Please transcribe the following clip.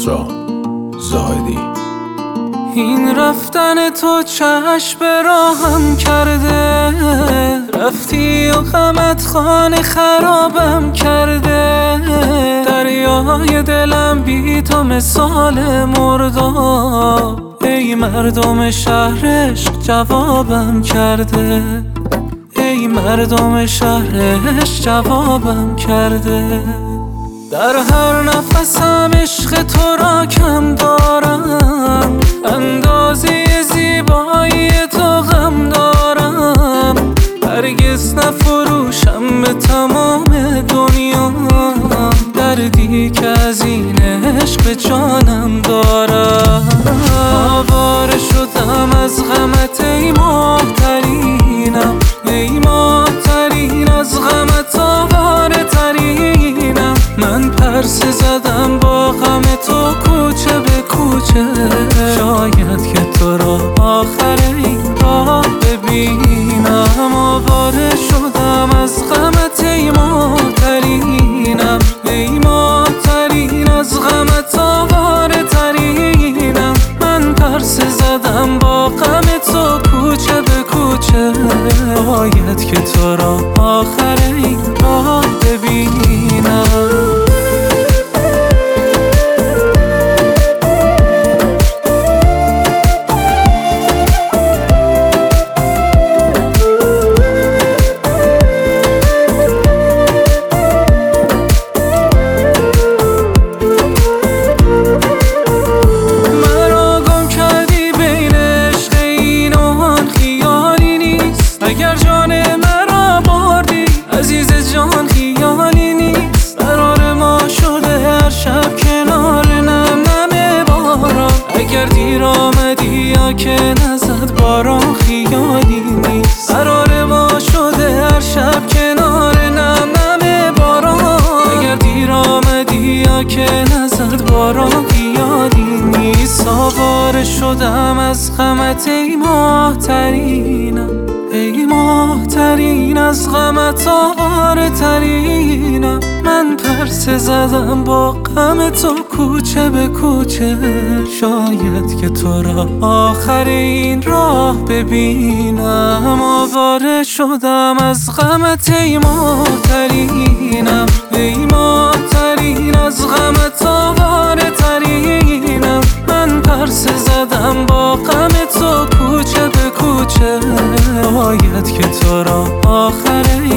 کسرا زاهدی. این رفتن تو چشم راهم کرده، رفتی و غمت خانه خرابم کرده. دریای دلم بی تو مثال مرداب، ای مردم شهر عشق جوابم کرده، ای مردم شهر عشق جوابم کرده. در هر نفسم عشق تو را کم دارم، اندازه زیبایی تو غم دارم. هرگز نفروشم به تمام دنیا دردی که از این عشق به جانم دارم. آواره شدم از غمت ای ماه‌ترینم، ای ماه‌ترین از غمت آواره ترینم. من پرسه زدم با غم تو کوچه به کوچه، شاید که تو را آخر این راه ببینم. آواره شدم از غمت ای ماه‌ترینم، ای ماه‌ترین از غمت آواره ترینم. من پرسه زدم با غم تو کوچه به کوچه، شاید که تو را آخر این راه ببینم. اگر جان مرا بردی عزیز جان خیالی نیست، قرار ما شده هر شب کنار نم نم باران. اگر دیر آمدی یا که نزد باران خیالی نیست، قرار ما شده هر شب کنار نم نم باران. اگر دیر آمدی یا که نزد باران خیالی نیست. آواره شدم از غمت ای ماه‌ترینم، ای ماه‌ترین از غمت آواره ترینم. من پرسه زدم با غم تو کوچه به کوچه، شاید که تو را آخر این راه ببینم. آواره شدم از غمت ای ماه‌ترینم، ای ماه‌ترین از غمت آواره ترینم. من پرسه زدم با غم تو کوچه به کوچه، شاید که تو را آخر